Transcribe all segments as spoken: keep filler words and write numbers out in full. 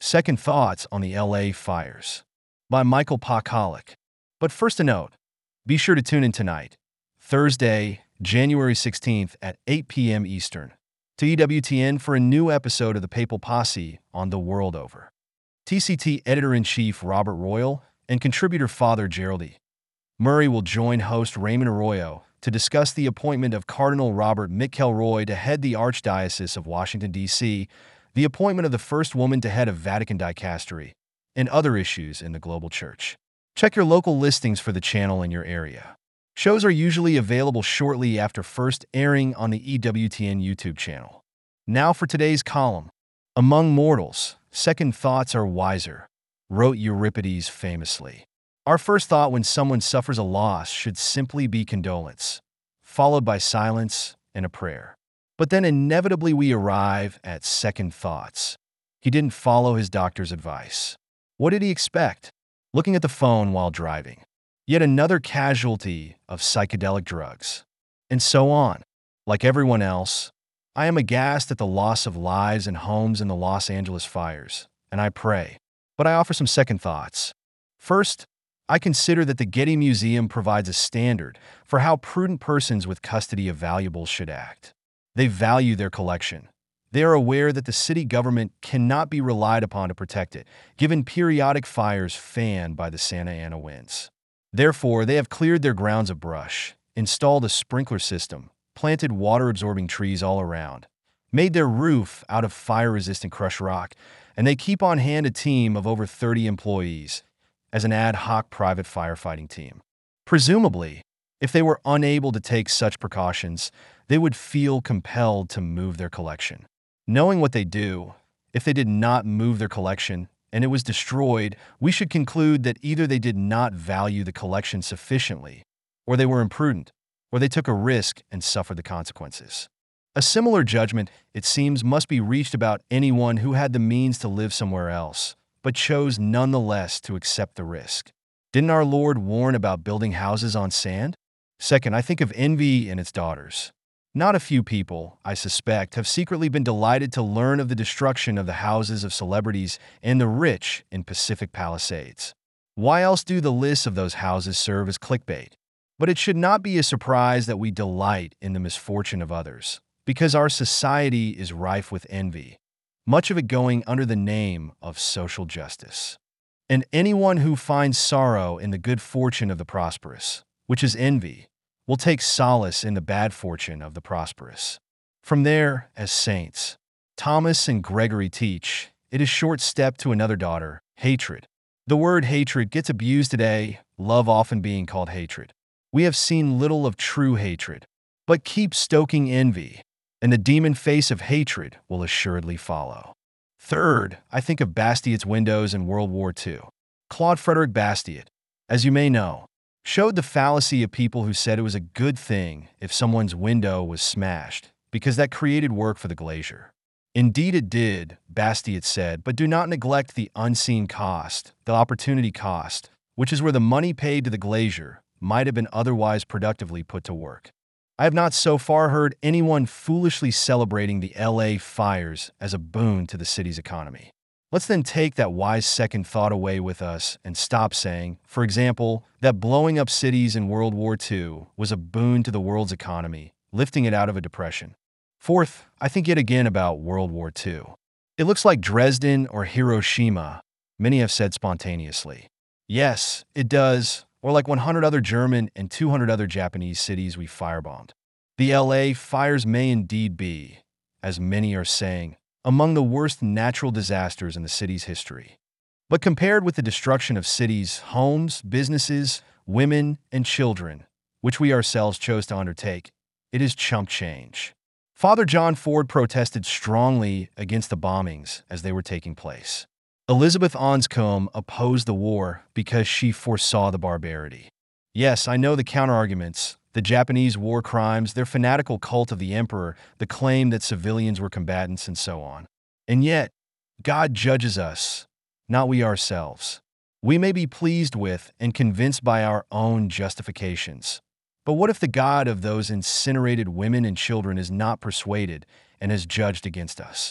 Second Thoughts on the L A Fires by Michael Pakalik. But first a note, be sure to tune in tonight, Thursday, January sixteenth at eight p m Eastern, to E W T N for a new episode of the Papal Posse on The World Over. T C T Editor-in-Chief Robert Royal and contributor Father Gerald E. Murray will join host Raymond Arroyo to discuss the appointment of Cardinal Robert McElroy to head the Archdiocese of Washington, D C, the appointment of the first woman to head a Vatican dicastery, and other issues in the global church. Check your local listings for the channel in your area. Shows are usually available shortly after first airing on the E W T N YouTube channel. Now for today's column. Among mortals, second thoughts are wiser, wrote Euripides famously. Our first thought when someone suffers a loss should simply be condolence, followed by silence and a prayer. But then inevitably we arrive at second thoughts. He didn't follow his doctor's advice. What did he expect? Looking at the phone while driving. Yet another casualty of psychedelic drugs. And so on. Like everyone else, I am aghast at the loss of lives and homes in the Los Angeles fires, and I pray. But I offer some second thoughts. First, I consider that the Getty Museum provides a standard for how prudent persons with custody of valuables should act. They value their collection. They are aware that the city government cannot be relied upon to protect it, given periodic fires fanned by the Santa Ana winds. Therefore, they have cleared their grounds of brush, installed a sprinkler system, planted water-absorbing trees all around, made their roof out of fire-resistant crushed rock, and they keep on hand a team of over thirty employees as an ad hoc private firefighting team. Presumably, if they were unable to take such precautions, they would feel compelled to move their collection. Knowing what they do, if they did not move their collection and it was destroyed, we should conclude that either they did not value the collection sufficiently, or they were imprudent, or they took a risk and suffered the consequences. A similar judgment, it seems, must be reached about anyone who had the means to live somewhere else, but chose nonetheless to accept the risk. Didn't our Lord warn about building houses on sand? Second, I think of envy and its daughters. Not a few people, I suspect, have secretly been delighted to learn of the destruction of the houses of celebrities and the rich in Pacific Palisades. Why else do the lists of those houses serve as clickbait? But it should not be a surprise that we delight in the misfortune of others, because our society is rife with envy, much of it going under the name of social justice. And anyone who finds sorrow in the good fortune of the prosperous, which is envy, will take solace in the bad fortune of the prosperous. From there, as saints, Thomas and Gregory teach, it is short step to another daughter, hatred. The word hatred gets abused today, love often being called hatred. We have seen little of true hatred, but keep stoking envy, and the demon face of hatred will assuredly follow. Third, I think of Bastiat's windows in World War Two. Claude Frederick Bastiat, as you may know, showed the fallacy of people who said it was a good thing if someone's window was smashed, because that created work for the glazier. Indeed it did, Bastiat said, but do not neglect the unseen cost, the opportunity cost, which is where the money paid to the glazier might have been otherwise productively put to work. I have not so far heard anyone foolishly celebrating the L A fires as a boon to the city's economy. Let's then take that wise second thought away with us and stop saying, for example, that blowing up cities in World War Two was a boon to the world's economy, lifting it out of a depression. Fourth, I think yet again about World War Two. It looks like Dresden or Hiroshima, many have said spontaneously. Yes, it does, or like one hundred other German and two hundred other Japanese cities we firebombed. The L A fires may indeed be, as many are saying, among the worst natural disasters in the city's history. But compared with the destruction of cities, homes, businesses, women, and children, which we ourselves chose to undertake, it is chump change. Father John Ford protested strongly against the bombings as they were taking place. Elizabeth Anscombe opposed the war because she foresaw the barbarity. Yes, I know the counterarguments, the Japanese war crimes, their fanatical cult of the emperor, the claim that civilians were combatants, and so on. And yet, God judges us, not we ourselves. We may be pleased with and convinced by our own justifications. But what if the God of those incinerated women and children is not persuaded and has judged against us?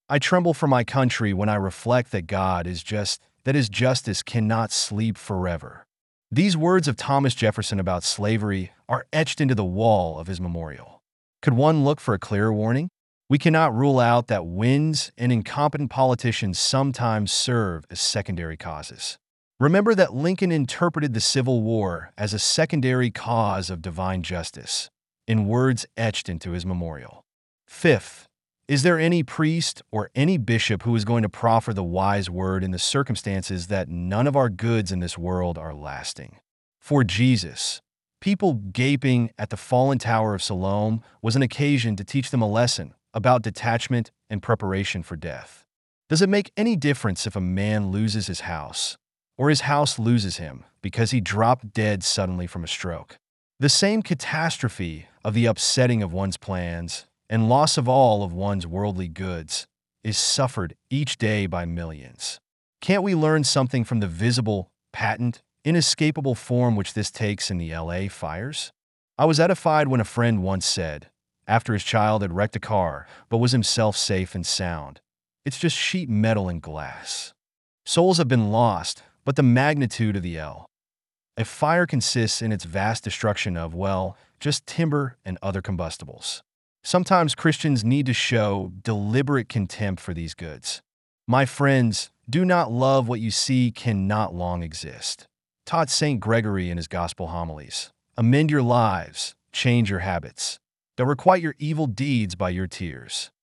I tremble for my country when I reflect that God is just, that his justice cannot sleep forever. These words of Thomas Jefferson about slavery are etched into the wall of his memorial. Could one look for a clearer warning? We cannot rule out that winds and incompetent politicians sometimes serve as secondary causes. Remember that Lincoln interpreted the Civil War as a secondary cause of divine justice, in words etched into his memorial. Fifth, is there any priest or any bishop who is going to proffer the wise word in the circumstances that none of our goods in this world are lasting? For Jesus, people gaping at the fallen Tower of Siloam was an occasion to teach them a lesson about detachment and preparation for death. Does it make any difference if a man loses his house, or his house loses him because he dropped dead suddenly from a stroke? The same catastrophe of the upsetting of one's plans and loss of all of one's worldly goods is suffered each day by millions. Can't we learn something from the visible, patent, inescapable form which this takes in the L A fires? I was edified when a friend once said, after his child had wrecked a car but was himself safe and sound, "It's just sheet metal and glass." Souls have been lost, but the magnitude of the L A fire consists in its vast destruction of, well, just timber and other combustibles. Sometimes Christians need to show deliberate contempt for these goods. My friends, do not love what you see cannot long exist, taught Saint Gregory in his Gospel homilies. Amend your lives, change your habits. Don't requite your evil deeds by your tears.